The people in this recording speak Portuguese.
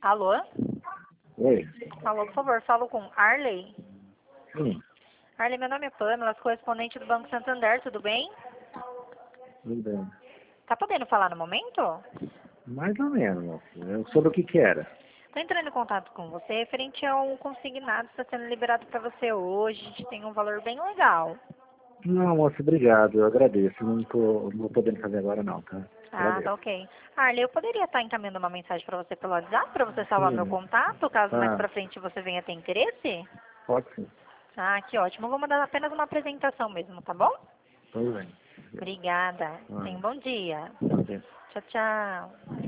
Alô? Oi. Alô, por favor, falo com Arley. Sim, Arley, meu nome é Pamela, correspondente do Banco Santander, tudo bem? tudo bem. Tá podendo falar no momento? Mais ou menos, moça. Sobre o que era? Tô entrando em contato com você referente a um consignado que está sendo liberado para você hoje. A gente tem um valor bem legal. Não, moça, obrigado. Eu agradeço. Não vou podendo fazer agora não, tá? Ah, tá Agradeço. ok. Arley, eu poderia estar encaminhando uma mensagem para você pelo WhatsApp, para você salvar meu Sim. contato, caso mais Tá, pra frente você venha ter interesse? pode sim. Ah, que ótimo. Eu vou mandar apenas uma apresentação mesmo, tá bom? Tudo bem. Obrigada. Tenha um Vai. bom dia. Bom dia. Tchau, tchau.